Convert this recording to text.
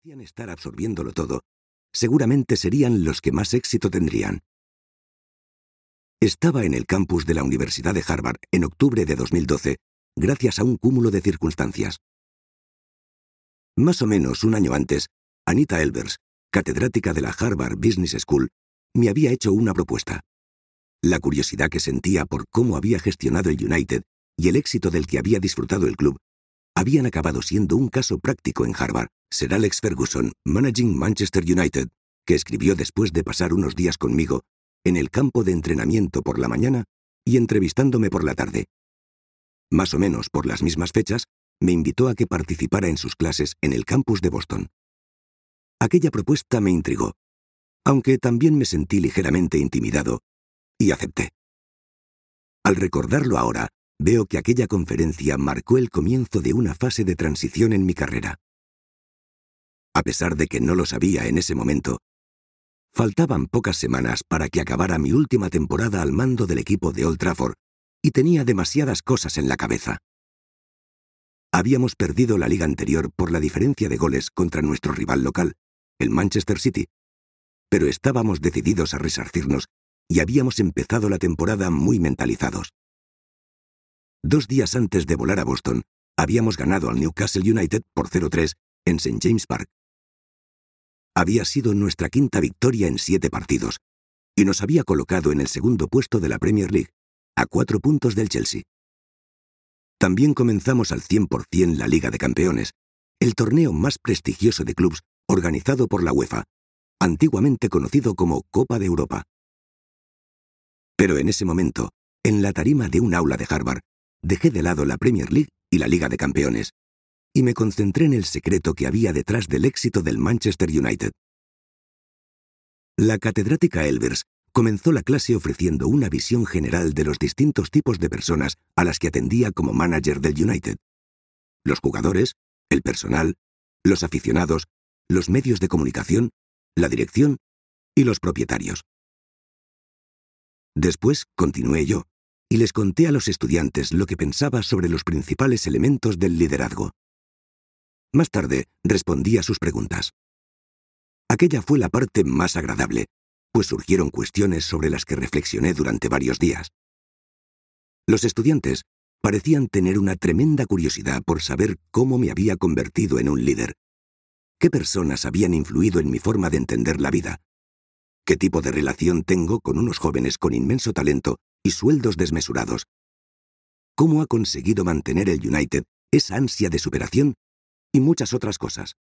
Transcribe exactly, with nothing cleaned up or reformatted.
parecían estar absorbiéndolo todo, seguramente serían los que más éxito tendrían. Estaba en el campus de la Universidad de Harvard en octubre de dos mil doce, gracias a un cúmulo de circunstancias. Más o menos un año antes, Anita Elbers, catedrática de la Harvard Business School, me había hecho una propuesta. La curiosidad que sentía por cómo había gestionado el United y el éxito del que había disfrutado el club habían acabado siendo un caso práctico en Harvard. Sir Alex Ferguson, Managing Manchester United, que escribió después de pasar unos días conmigo en el campo de entrenamiento por la mañana y entrevistándome por la tarde. Más o menos por las mismas fechas, me invitó a que participara en sus clases en el campus de Boston. Aquella propuesta me intrigó, aunque también me sentí ligeramente intimidado, y acepté. Al recordarlo ahora, veo que aquella conferencia marcó el comienzo de una fase de transición en mi carrera. A pesar de que no lo sabía en ese momento, faltaban pocas semanas para que acabara mi última temporada al mando del equipo de Old Trafford, y tenía demasiadas cosas en la cabeza. Habíamos perdido la liga anterior por la diferencia de goles contra nuestro rival local, el Manchester City, pero estábamos decididos a resarcirnos y habíamos empezado la temporada muy mentalizados. Dos días antes de volar a Boston, habíamos ganado al Newcastle United por cero tres en Saint James Park. Había sido nuestra quinta victoria en siete partidos, y nos había colocado en el segundo puesto de la Premier League, a cuatro puntos del Chelsea. También comenzamos al cien por cien la Liga de Campeones, el torneo más prestigioso de clubes organizado por la UEFA, antiguamente conocido como Copa de Europa. Pero en ese momento, en la tarima de un aula de Harvard, dejé de lado la Premier League y la Liga de Campeones, y me concentré en el secreto que había detrás del éxito del Manchester United. La catedrática Elbers comenzó la clase ofreciendo una visión general de los distintos tipos de personas a las que atendía como manager del United: los jugadores, el personal, los aficionados, los medios de comunicación, la dirección y los propietarios. Después continué yo, y les conté a los estudiantes lo que pensaba sobre los principales elementos del liderazgo. Más tarde respondí a sus preguntas. Aquella fue la parte más agradable, pues surgieron cuestiones sobre las que reflexioné durante varios días. Los estudiantes parecían tener una tremenda curiosidad por saber cómo me había convertido en un líder, qué personas habían influido en mi forma de entender la vida, qué tipo de relación tengo con unos jóvenes con inmenso talento y sueldos desmesurados, cómo ha conseguido mantener el United esa ansia de superación y muchas otras cosas.